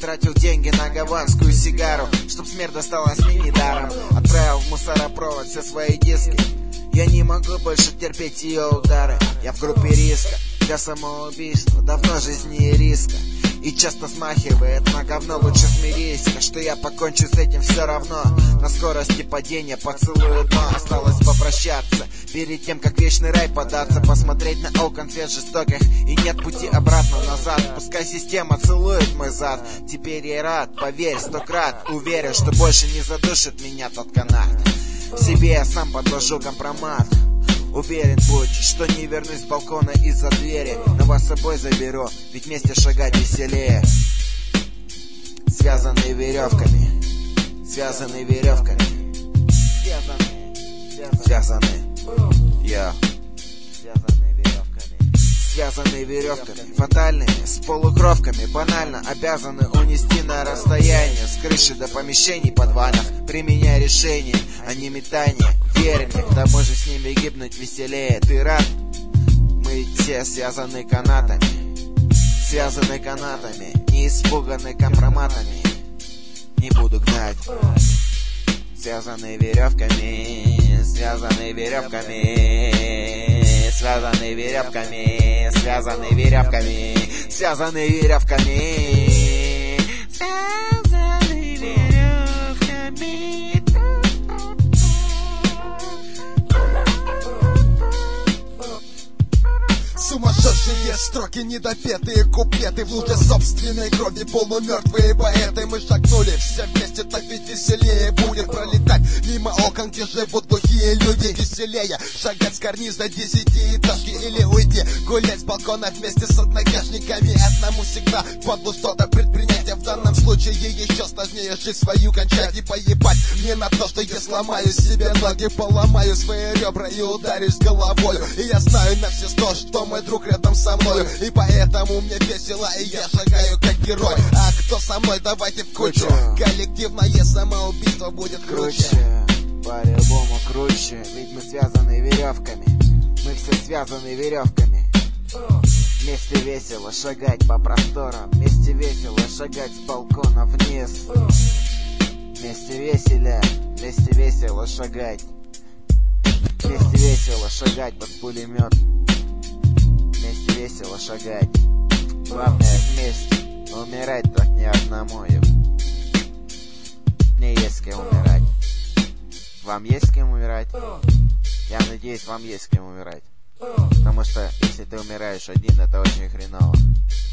потратил деньги на гаванскую сигару, чтоб смерть досталась мне недаром. Отправил в мусоропровод все свои диски. Я не могу больше терпеть ее удары. Я в группе риска для самоубийства, давно жизни и риска. И часто смахивает на говно, лучше смирись, что я покончу с этим все равно. На скорости падения поцелую дно. Осталось попрощаться перед тем, как в вечный рай податься, посмотреть на окон свет жестоких, и нет пути обратно назад. Пускай система целует мой зад. Теперь я рад, поверь, 100 крат. Уверен, что больше не задушит меня тот канат. Себе я сам подложу компромат. Уверен будь, что не вернусь с балкона из-за двери, но вас с собой заберу, ведь вместе шагать веселее. Связанные веревками, связанные веревками, связанные, я. Связанные веревками, фатальными, с полукровками, банально обязаны унести на расстояние, с крыши до помещений подвальных, применяя решения, а не метание. Верь мне, к тому же с ними гибнуть веселее. Ты рад? Мы все связаны канатами, не испуганы компроматами. Не буду гнать. Связанные веревками, связанные веревками, связанные веревками, связанные веревками, связанные веревками, связанные веревками. Сумасшедшие строки, недопетые куплеты, в луже собственной крови полумертвые поэты. Мы шагнули все вместе, так ведь веселее будет пролетать мимо окон, где живут глухие люди. Веселее шагать с карниза 10-этажки или уйти гулять с балкона вместе с однокашниками. Одному всегда впадлу что-то предпринять, а в данном случае еще сложнее жизнь свою кончать. И поебать мне на то, что я сломаю себе ноги, поломаю свои ребра и ударюсь головой. И я знаю на все 100, что мой друг рядом со мною, и поэтому мне весело, и я шагаю как герой. А кто со мной, давайте в кучу. Коллективное самоубийство будет круче. По-любому круче, ведь мы связаны веревками. Мы все связаны веревками. Вместе весело шагать по просторам, вместе весело шагать с балкона вниз. Вместе весело шагать. Вместе весело шагать под пулемет. Вместе весело шагать. Главное вместе. Умирать так не одному. Мне есть с кем умирать. Вам есть с кем умирать? Я надеюсь, вам есть с кем умирать. Потому что если ты умираешь один, это очень хреново.